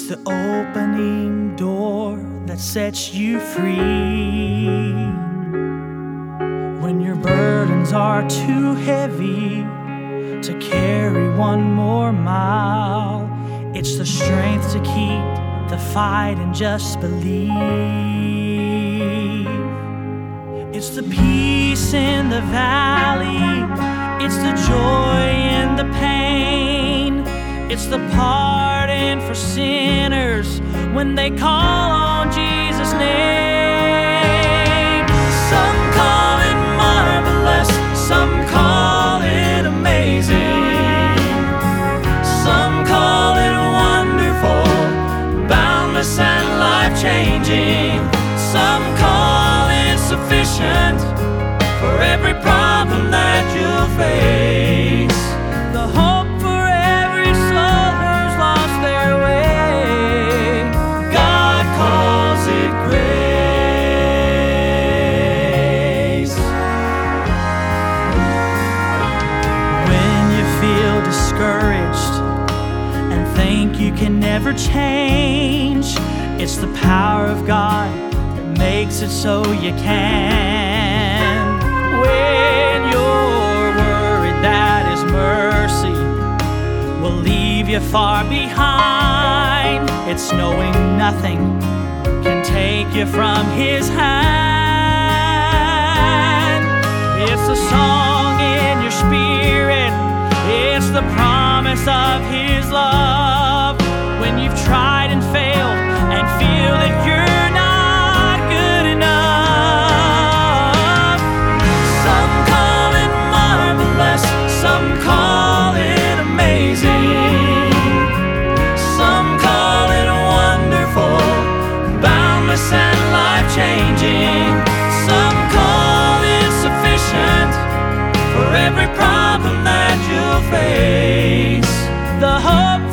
It's the opening door that sets you free. When your burdens are too heavy to carry one more mile, it's the strength to keep the fight and just believe. It's the peace in the valley, it's the joy in the pain, it's the pardon for sinners when they call on Jesus' name. Some call it marvelous, some call it amazing, some call it wonderful, boundless and life-changing. Some call it sufficient for every problem that you'll face. The hope for every soul who's lost their way. God calls it grace. When you feel discouraged and think you can never change, it's the power of God that makes it so you can. When you're worried that His mercy will leave you far behind, it's knowing nothing can take you from His hand. It's the song in your spirit, it's the promise of His love. When you've tried and failed and feel that you're not good enough, some call it marvelous, some call it amazing, some call it wonderful, boundless and life-changing, some call it sufficient for every problem that you'll face. The hope